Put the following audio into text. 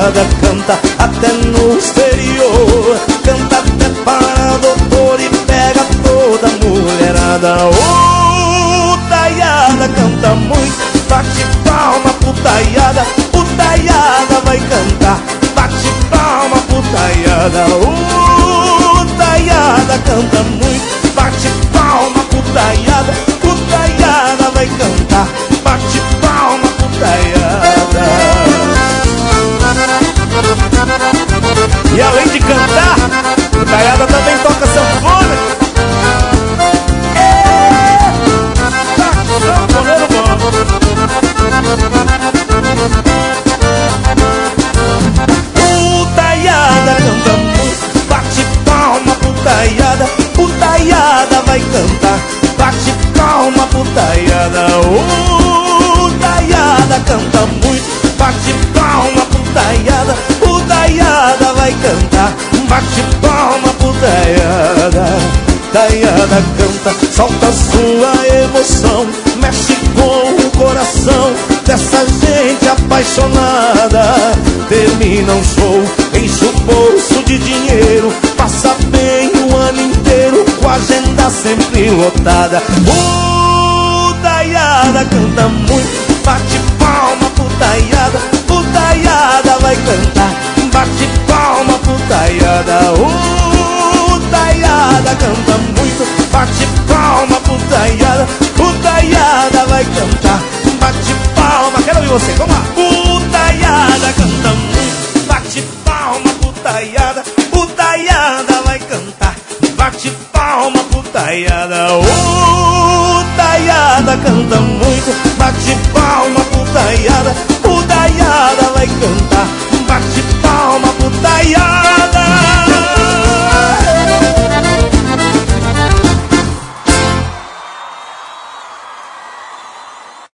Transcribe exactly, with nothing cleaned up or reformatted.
Taiada canta até no exterior, canta até para doutor e pega toda a mulherada. Oh, Taiada canta muito, bate palma pro Taiada, o Taiada vai cantar, bate palma pro Taiada. Oh, Taiada canta muito, bate palma pro Taiada, o Taiada vai cantar, bate palma pro Taiada. E além de cantar, o Taiada também toca sanfona. É, tá sanfoneiro bom. O Taiada canta muito, bate palma pro Taiada, o Taiada vai cantar, bate palma pro Taiada. O Taiada canta muito, bate palma pro Taiada, o Taiada vai cantar, bate palma pro Taiada. Taiada canta, solta sua emoção, mexe com o coração dessa gente apaixonada. Termina um show, enche o bolso de dinheiro, passa bem o ano inteiro, com a agenda sempre lotada. O Taiada canta muito, bate palma pro Taiada, o Taiada vai cantar, bate palma pro Taiada. O Taiada canta muito, bate palma pro Taiada, o Taiada vai cantar, bate palma. Quero ouvir você, vamos lá. O Taiada canta muito, bate palma pro Taiada, o Taiada vai cantar, bate palma pro Taiada. O Taiada canta muito,